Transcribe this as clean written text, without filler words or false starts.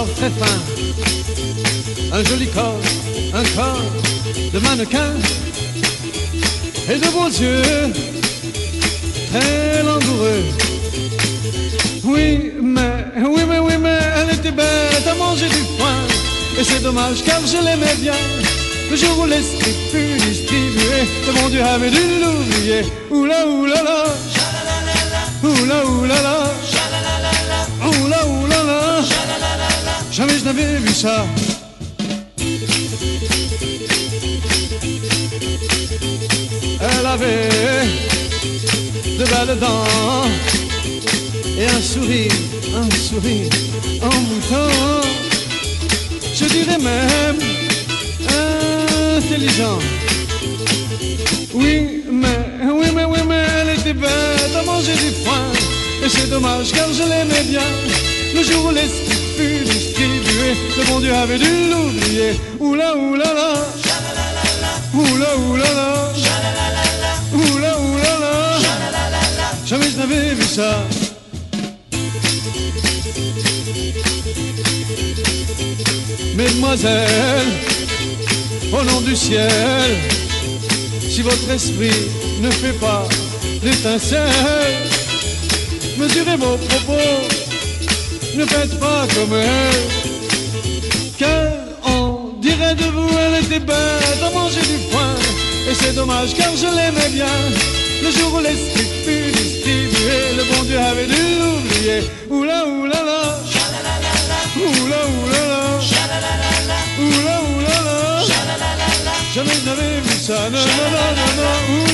corps très fin, un joli corps, un corps de mannequin, et de beaux yeux très langoureux. Oui, mais elle était bête à manger du foin, et c'est dommage car je l'aimais bien. Le jour où l'esprit fut distribué, le bon Dieu avait dû l'oublier. Oula oulala, oula oulala, oula oulala, jamais je n'avais vu ça. Elle avait de belles dents et un sourire en mouton, je dirais même intelligent. Oui, mais elle était bête à manger du foin, et c'est dommage car je l'aimais bien. Le jour où l'esprit fut distribué, le bon Dieu avait dû l'oublier. Oula oulala, oula oulala, oula oulala, jamais je n'avais vu ça. Mesdemoiselles, au nom du ciel, si votre esprit ne fait pas l'étincelle, mesurez vos propos, ne faites pas comme elle, car on dirait de vous, elle était bête à manger du foin, et c'est dommage car je l'aimais bien. Le jour où l'esprit fut distribué, le bon Dieu avait dû l'oublier. Oula oulala, oula oulala, oula oulala, jamais je n'avais vu ça, non, non, non, non, non.